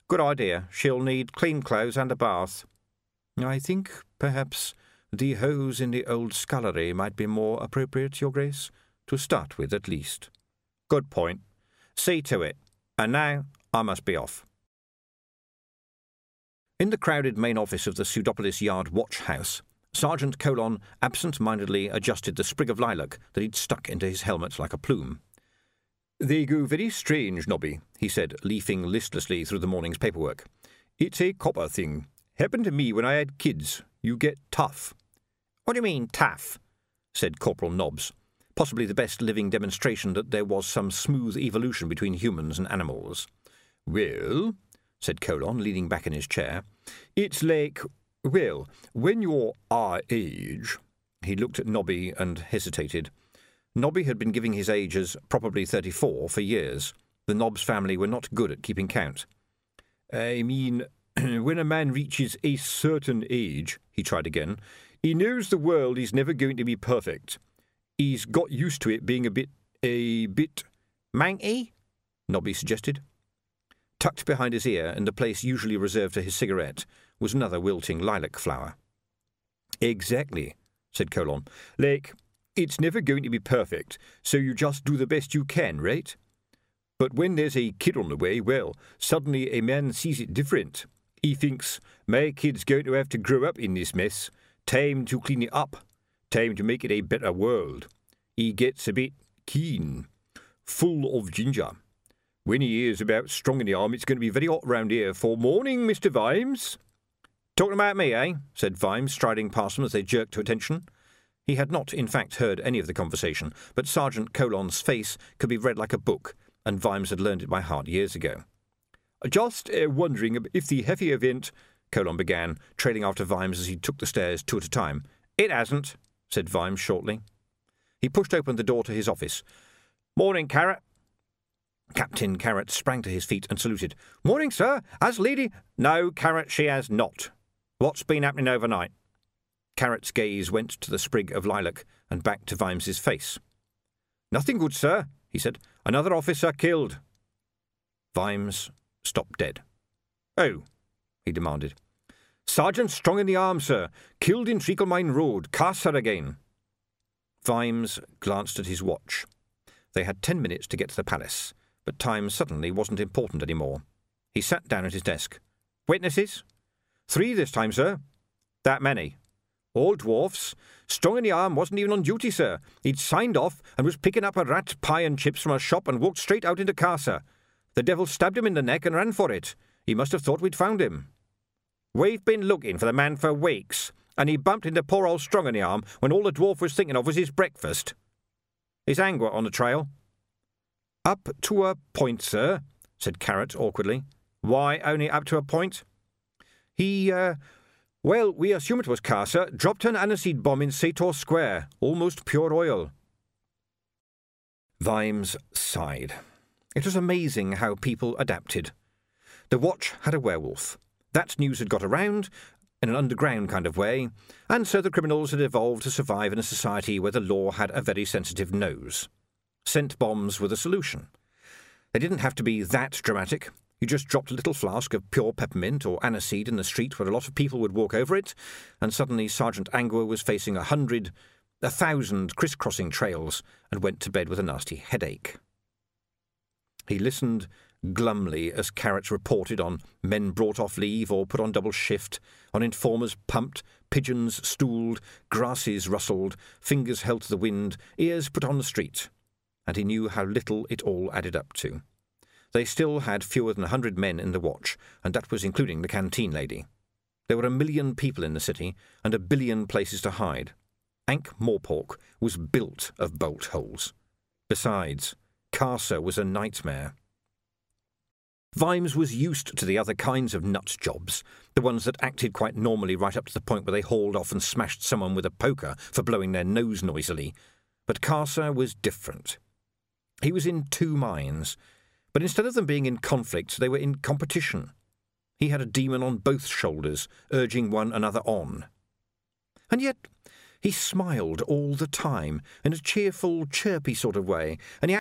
Good idea. She'll need clean clothes and a bath. I think, perhaps, the hose in the old scullery might be more appropriate, Your Grace, to start with at least. Good point. See to it. And now I must be off. In the crowded main office of the Pseudopolis Yard Watch House, Sergeant Colon absent-mindedly adjusted the sprig of lilac that he'd stuck into his helmet like a plume. "They go very strange, Nobby," he said, leafing listlessly through the morning's paperwork. "It's a copper thing. Happened to me when I had kids. You get tough." "What do you mean, tough?" said Corporal Nobbs, possibly the best living demonstration that there was some smooth evolution between humans and animals. "Well," said Colon, leaning back in his chair, "it's like, well, when you're our age—" He looked at Nobby and hesitated. Nobby had been giving his age as probably 34 for years. The Nobbs family were not good at keeping count. "I mean, when a man reaches a certain age," he tried again, "he knows the world is never going to be perfect. He's got used to it being a bit... "Manky?" Nobby suggested. Tucked behind his ear, in the place usually reserved for his cigarette, was another wilting lilac flower. "Exactly," said Colon. "Like, it's never going to be perfect, so you just do the best you can, right? But when there's a kid on the way, well, suddenly a man sees it different. He thinks, my kid's going to have to grow up in this mess. Time to clean it up. Time to make it a better world. He gets a bit keen. Full of ginger. When he hears about strong in the arm, it's going to be very hot round here for morning, Mr. Vimes." "Talking about me, eh?" said Vimes, striding past them as they jerked to attention. He had not, in fact, heard any of the conversation, but Sergeant Colon's face could be read like a book, and Vimes had learned it by heart years ago. "Just wondering if the heavy event—" Colon began, trailing after Vimes as he took the stairs 2 at a time. "It hasn't," said Vimes shortly. He pushed open the door to his office. "Morning, Carrot." Captain Carrot sprang to his feet and saluted. "Morning, sir. Has Lady—" "No, Carrot, she has not. What's been happening overnight?" Carrot's gaze went to the sprig of lilac and back to Vimes's face. "Nothing good, sir," he said. "Another officer killed." Vimes stopped dead. "Oh," he demanded. "Sergeant strong in the arm, sir. Killed in Treaclemine Road. Carcer again." Vimes glanced at his watch. They had 10 minutes to get to the palace, but time suddenly wasn't important any more. He sat down at his desk. "Witnesses?" "3 this time, sir." "That many?" "All dwarfs. Strong in the arm wasn't even on duty, sir. He'd signed off and was picking up a rat pie and chips from a shop and walked straight out into Carcer. The devil stabbed him in the neck and ran for it. He must have thought we'd found him." "We've been looking for the man for weeks, and he bumped into poor old Strong in the arm when all the dwarf was thinking of was his breakfast. Is Angua on the trail?" "Up to a point, sir," said Carrot awkwardly. "Why only up to a point?" Well, we assume it was Carcer. Dropped an aniseed bomb in Sator Square. Almost pure oil." Vimes sighed. It was amazing how people adapted. The watch had a werewolf. That news had got around, in an underground kind of way, and so the criminals had evolved to survive in a society where the law had a very sensitive nose. Scent bombs were the solution. They didn't have to be that dramatic. You just dropped a little flask of pure peppermint or aniseed in the street where a lot of people would walk over it, and suddenly Sergeant Angua was facing 100, 1,000 crisscrossing trails and went to bed with a nasty headache. He listened glumly as Carrot reported on men brought off leave or put on double shift, on informers pumped, pigeons stooled, grasses rustled, fingers held to the wind, ears put on the street, and he knew how little it all added up to. They still had fewer than 100 men in the watch, and that was including the canteen lady. There were 1 million people in the city, and 1 billion places to hide. Ankh-Morpork was built of bolt holes. Besides, Carcer was a nightmare. Vimes was used to the other kinds of nut jobs, the ones that acted quite normally right up to the point where they hauled off and smashed someone with a poker for blowing their nose noisily. But Carcer was different. He was in 2 minds, but instead of them being in conflict, they were in competition. He had a demon on both shoulders, urging one another on. And yet he smiled all the time, in a cheerful, chirpy sort of way, and he